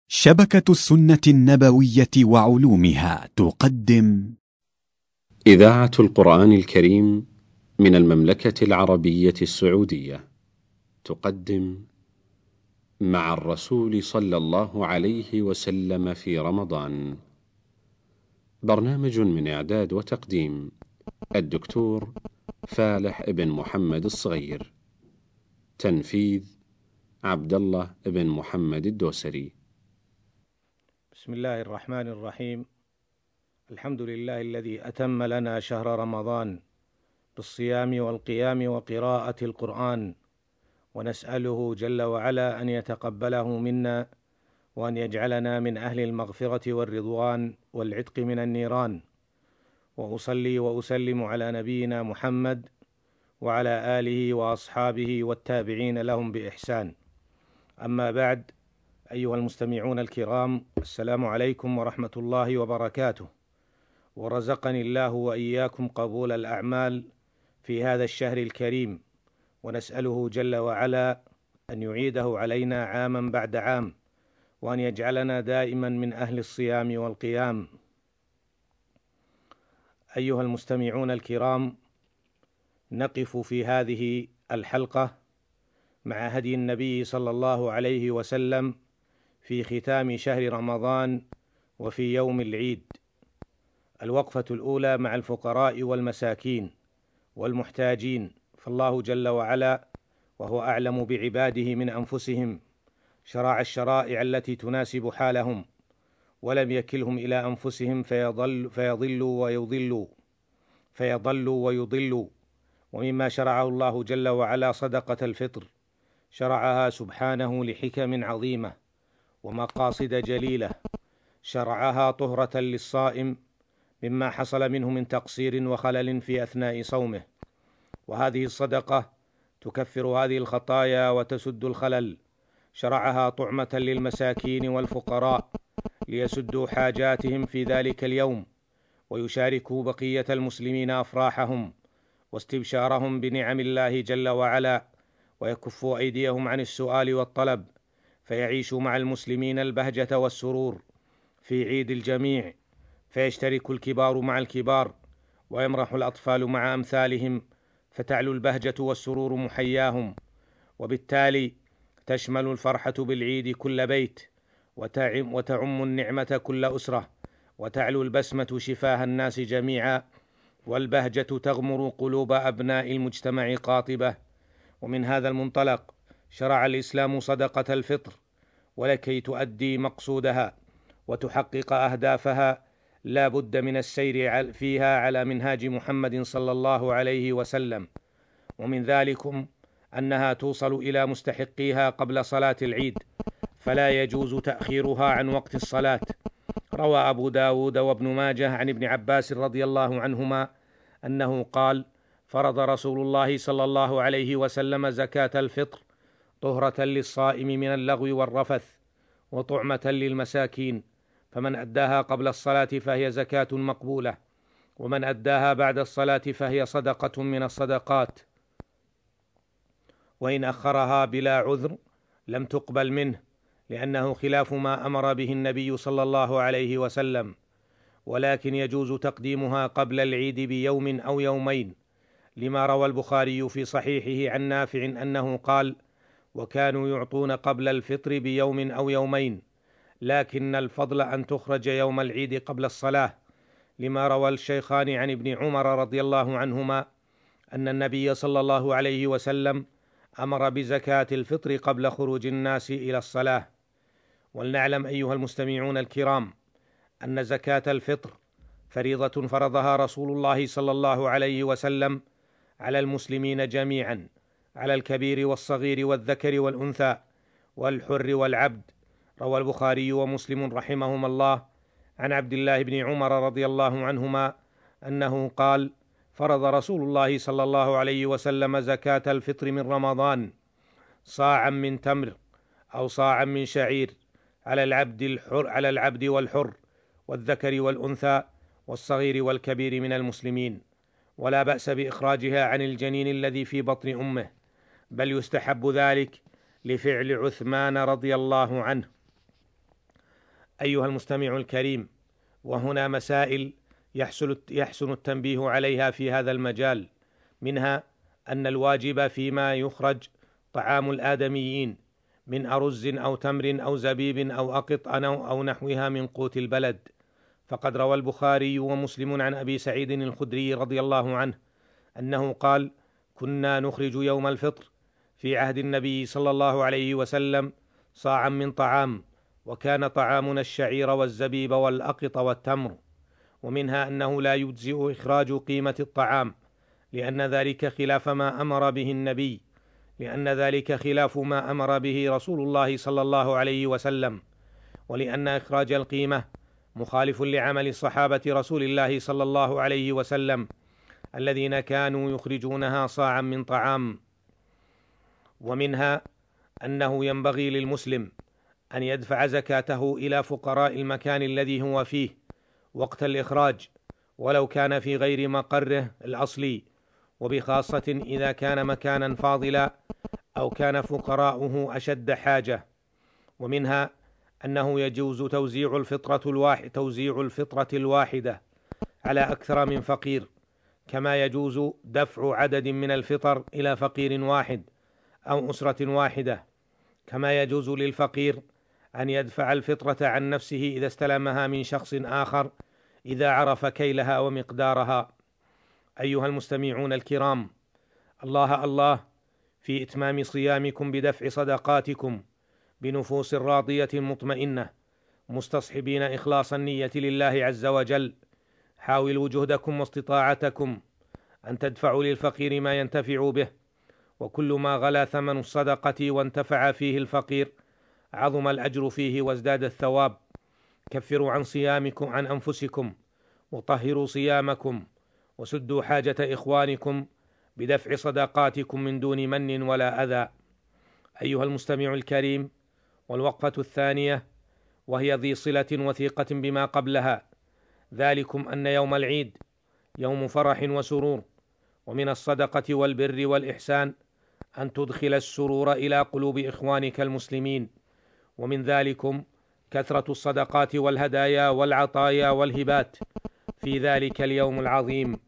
شبكة السنة النبوية وعلومها تقدم إذاعة القرآن الكريم من المملكة العربية السعودية تقدم مع الرسول صلى الله عليه وسلم في رمضان. برنامج من إعداد وتقديم الدكتور فالح بن محمد الصغير، تنفيذ عبد الله بن محمد الدوسري. بسم الله الرحمن الرحيم. الحمد لله الذي أتم لنا شهر رمضان بالصيام والقيام وقراءة القرآن، ونسأله جل وعلا أن يتقبله منا، وأن يجعلنا من أهل المغفرة والرضوان والعتق من النيران. وأصلي وأسلم على نبينا محمد وعلى آله وأصحابه والتابعين لهم بإحسان. أما بعد، أيها المستمعون الكرام، السلام عليكم ورحمة الله وبركاته، ورزقني الله وإياكم قبول الأعمال في هذا الشهر الكريم، ونسأله جل وعلا أن يعيده علينا عاما بعد عام، وأن يجعلنا دائما من أهل الصيام والقيام. أيها المستمعون الكرام، نقف في هذه الحلقة مع هدي النبي صلى الله عليه وسلم في ختام شهر رمضان وفي يوم العيد. الوقفة الأولى مع الفقراء والمساكين والمحتاجين، فالله جل وعلا وهو أعلم بعباده من أنفسهم شرع الشرائع التي تناسب حالهم، ولم يكلهم إلى أنفسهم فيضلوا ويضلوا. ومما شرعه الله جل وعلا صدقة الفطر، شرعها سبحانه لحكم عظيمة ومقاصد جليلة. شرعها طهرة للصائم مما حصل منه من تقصير وخلل في أثناء صومه، وهذه الصدقة تكفر هذه الخطايا وتسد الخلل. شرعها طعمة للمساكين والفقراء ليسدوا حاجاتهم في ذلك اليوم، ويشاركوا بقية المسلمين أفراحهم واستبشارهم بنعم الله جل وعلا، ويكفوا أيديهم عن السؤال والطلب، فيعيشوا مع المسلمين البهجة والسرور في عيد الجميع، فيشترك الكبار مع الكبار، ويمرح الأطفال مع أمثالهم، فتعلو البهجة والسرور محياهم. وبالتالي تشمل الفرحة بالعيد كل بيت، وتعم النعمة كل أسرة، وتعلو البسمة شفاه الناس جميعا، والبهجة تغمر قلوب أبناء المجتمع قاطبة. ومن هذا المنطلق شرع الإسلام صدقة الفطر، ولكي تؤدي مقصودها وتحقق أهدافها لا بد من السير فيها على منهاج محمد صلى الله عليه وسلم. ومن ذلكم أنها توصل إلى مستحقيها قبل صلاة العيد، فلا يجوز تأخيرها عن وقت الصلاة. روى أبو داود وابن ماجه عن ابن عباس رضي الله عنهما أنه قال: فرض رسول الله صلى الله عليه وسلم زكاة الفطر طهرة للصائم من اللغو والرفث، وطعمة للمساكين، فمن أداها قبل الصلاة فهي زكاة مقبولة، ومن أداها بعد الصلاة فهي صدقة من الصدقات، وإن أخرها بلا عذر لم تقبل منه، لأنه خلاف ما أمر به النبي صلى الله عليه وسلم. ولكن يجوز تقديمها قبل العيد بيوم أو يومين، لما روى البخاري في صحيحه عن نافع أنه قال: وكانوا يعطون قبل الفطر بيوم أو يومين، لكن الفضل أن تخرج يوم العيد قبل الصلاة، لما روى الشيخان عن ابن عمر رضي الله عنهما أن النبي صلى الله عليه وسلم أمر بزكاة الفطر قبل خروج الناس إلى الصلاة. ولنعلم أيها المستمعون الكرام أن زكاة الفطر فريضة فرضها رسول الله صلى الله عليه وسلم على المسلمين جميعا، على الكبير والصغير والذكر والأنثى والحر والعبد. روى البخاري ومسلم رحمهما الله عن عبد الله بن عمر رضي الله عنهما أنه قال: فرض رسول الله صلى الله عليه وسلم زكاة الفطر من رمضان صاعا من تمر أو صاعا من شعير على العبد والحر والذكر والأنثى والصغير والكبير من المسلمين، ولا بأس بإخراجها عن الجنين الذي في بطن أمه، بل يستحب ذلك لفعل عثمان رضي الله عنه. أيها المستمع الكريم، وهنا مسائل يحسن التنبيه عليها في هذا المجال، منها أن الواجب فيما يخرج طعام الآدميين من أرز أو تمر أو زبيب أو أقط أو نحوها من قوت البلد، فقد روى البخاري ومسلم عن أبي سعيد الخدري رضي الله عنه أنه قال: كنا نخرج يوم الفطر في عهد النبي صلى الله عليه وسلم صاعا من طعام، وكان طعامنا الشعير والزبيب والأقط والتمر. ومنها أنه لا يجزئ إخراج قيمة الطعام، لأن ذلك خلاف ما أمر به رسول الله صلى الله عليه وسلم، ولأن إخراج القيمة مخالف لعمل صحابة رسول الله صلى الله عليه وسلم الذين كانوا يخرجونها صاعا من طعام. ومنها أنه ينبغي للمسلم أن يدفع زكاته إلى فقراء المكان الذي هو فيه وقت الإخراج، ولو كان في غير مقره الأصلي، وبخاصة إذا كان مكانا فاضلا أو كان فقراؤه أشد حاجة. ومنها أنه يجوز توزيع الفطرة الواحدة على أكثر من فقير، كما يجوز دفع عدد من الفطر إلى فقير واحد أو أسرة واحدة، كما يجوز للفقير أن يدفع الفطرة عن نفسه إذا استلمها من شخص آخر إذا عرف كيلها ومقدارها. أيها المستمعون الكرام، الله الله في إتمام صيامكم بدفع صدقاتكم بنفوس راضية مطمئنة، مستصحبين إخلاص النية لله عز وجل. حاولوا جهدكم واستطاعتكم أن تدفعوا للفقير ما ينتفع به، وكل ما غلا ثمن الصدقة وانتفع فيه الفقير عظم الأجر فيه وازداد الثواب. كفروا عن أنفسكم، وطهروا صيامكم، وسدوا حاجة إخوانكم بدفع صدقاتكم من دون من ولا أذى. أيها المستمع الكريم، والوقفة الثانية وهي ذي صلة وثيقة بما قبلها، ذلكم أن يوم العيد يوم فرح وسرور، ومن الصدقة والبر والإحسان أن تدخل السرور إلى قلوب إخوانك المسلمين، ومن ذلكم كثرة الصدقات والهدايا والعطايا والهبات في ذلك اليوم العظيم.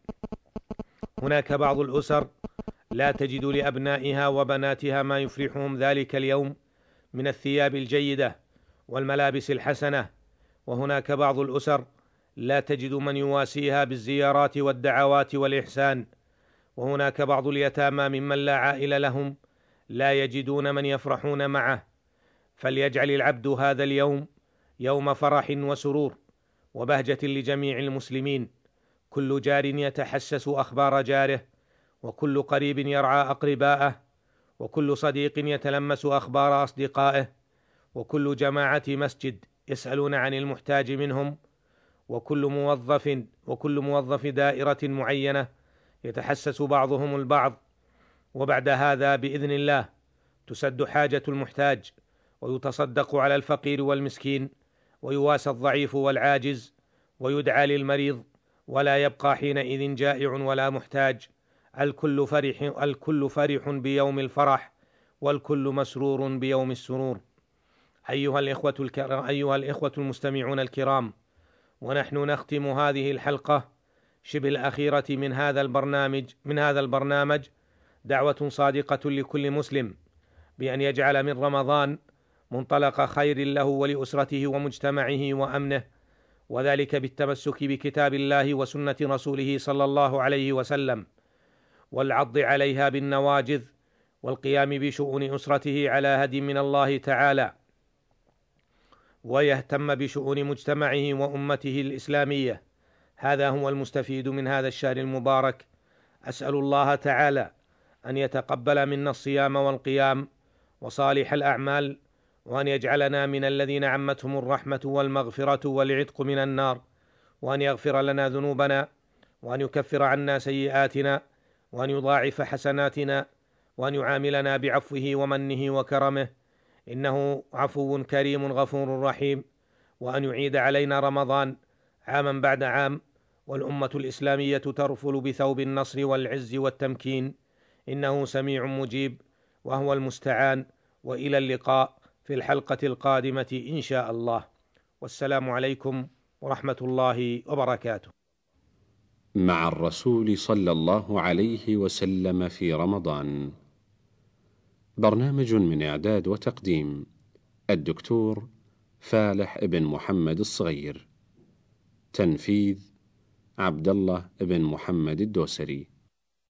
هناك بعض الأسر لا تجد لأبنائها وبناتها ما يفرحهم ذلك اليوم من الثياب الجيدة والملابس الحسنة، وهناك بعض الأسر لا تجد من يواسيها بالزيارات والدعوات والإحسان، وهناك بعض اليتامى ممن لا عائل لهم لا يجدون من يفرحون معه. فليجعل العبد هذا اليوم يوم فرح وسرور وبهجة لجميع المسلمين، كل جار يتحسس أخبار جاره، وكل قريب يرعى أقرباءه، وكل صديق يتلمس أخبار أصدقائه، وكل جماعة مسجد يسألون عن المحتاج منهم، وكل موظف دائرة معينة يتحسس بعضهم البعض. وبعد هذا بإذن الله تسد حاجة المحتاج، ويتصدق على الفقير والمسكين، ويواسى الضعيف والعاجز، ويدعى للمريض، ولا يبقى حينئذ جائع ولا محتاج. الكل فرح بيوم الفرح، والكل مسرور بيوم السرور. أيها الإخوة المستمعون الكرام، ونحن نختم هذه الحلقة شبه الأخيرة من هذا البرنامج دعوة صادقة لكل مسلم بأن يجعل من رمضان منطلق خير له ولأسرته ومجتمعه وأمنه، وذلك بالتمسك بكتاب الله وسنة رسوله صلى الله عليه وسلم، والعض عليها بالنواجذ، والقيام بشؤون أسرته على هدي من الله تعالى، ويهتم بشؤون مجتمعه وأمته الإسلامية. هذا هو المستفيد من هذا الشهر المبارك. أسأل الله تعالى أن يتقبل منا الصيام والقيام وصالح الأعمال، وأن يجعلنا من الذين عمتهم الرحمة والمغفرة والعتق من النار، وأن يغفر لنا ذنوبنا، وأن يكفر عنا سيئاتنا، وأن يضاعف حسناتنا، وأن يعاملنا بعفوه ومنه وكرمه، إنه عفو كريم غفور رحيم، وأن يعيد علينا رمضان عاما بعد عام، والأمة الإسلامية ترفل بثوب النصر والعز والتمكين، إنه سميع مجيب وهو المستعان. وإلى اللقاء في الحلقة القادمة إن شاء الله، والسلام عليكم ورحمة الله وبركاته. مع الرسول صلى الله عليه وسلم في رمضان. برنامج من إعداد وتقديم الدكتور فالح بن محمد الصغير. تنفيذ عبد الله بن محمد الدوسري.